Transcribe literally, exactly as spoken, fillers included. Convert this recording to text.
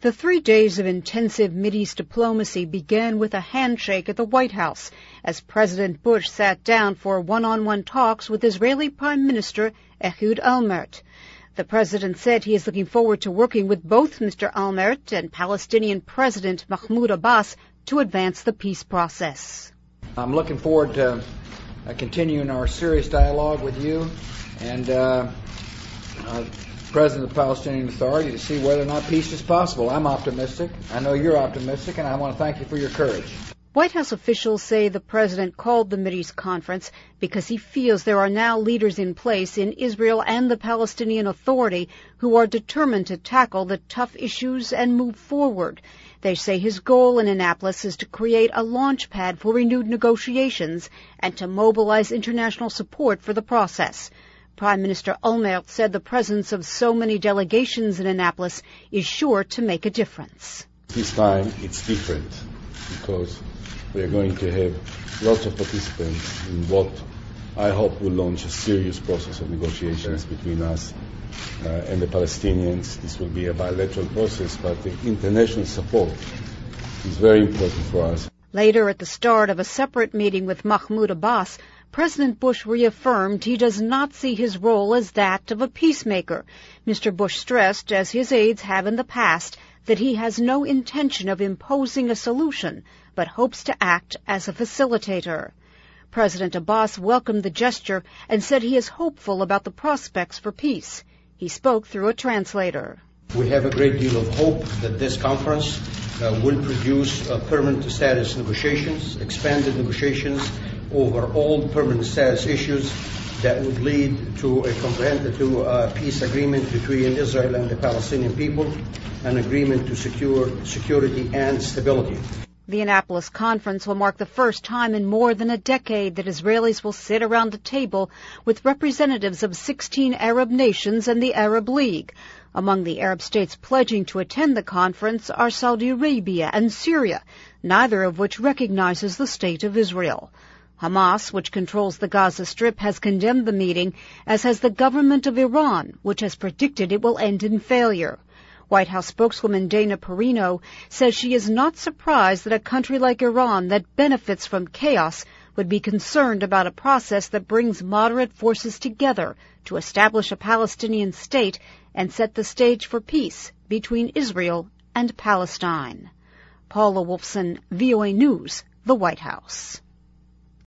The three days of intensive Mideast diplomacy began with a handshake at the White House as President Bush sat down for one-on-one talks with Israeli Prime Minister Ehud Olmert. The president said he is looking forward to working with both Mister Olmert and Palestinian President Mahmoud Abbas to advance the peace process. I'm looking forward to uh, continuing our serious dialogue with you and uh, uh, President of the Palestinian Authority to see whether or not peace is possible. I'm optimistic. I know you're optimistic, and I want to thank you for your courage. White House officials say the president called the Mideast conference because he feels there are now leaders in place in Israel and the Palestinian Authority who are determined to tackle the tough issues and move forward. They say his goal in Annapolis is to create a launch pad for renewed negotiations and to mobilize international support for the process. Prime Minister Olmert said the presence of so many delegations in Annapolis is sure to make a difference. This time it's different because we are going to have lots of participants in what I hope will launch a serious process of negotiations sure. between us uh, and the Palestinians. This will be a bilateral process, but the international support is very important for us. Later, at the start of a separate meeting with Mahmoud Abbas, President Bush reaffirmed he does not see his role as that of a peacemaker. Mister Bush stressed, as his aides have in the past, that he has no intention of imposing a solution, but hopes to act as a facilitator. President Abbas welcomed the gesture and said he is hopeful about the prospects for peace. He spoke through a translator. We have a great deal of hope that this conference uh, will produce uh, permanent status negotiations, expanded negotiations over all permanent status issues that would lead to a comprehensive to a peace agreement between Israel and the Palestinian people, an agreement to secure security and stability. The Annapolis conference will mark the first time in more than a decade that Israelis will sit around a table with representatives of sixteen Arab nations and the Arab League. Among the Arab states pledging to attend the conference are Saudi Arabia and Syria, neither of which recognizes the State of Israel. Hamas, which controls the Gaza Strip, has condemned the meeting, as has the government of Iran, which has predicted it will end in failure. White House spokeswoman Dana Perino says she is not surprised that a country like Iran that benefits from chaos would be concerned about a process that brings moderate forces together to establish a Palestinian state and set the stage for peace between Israel and Palestine. Paula Wolfson, V O A News, the White House.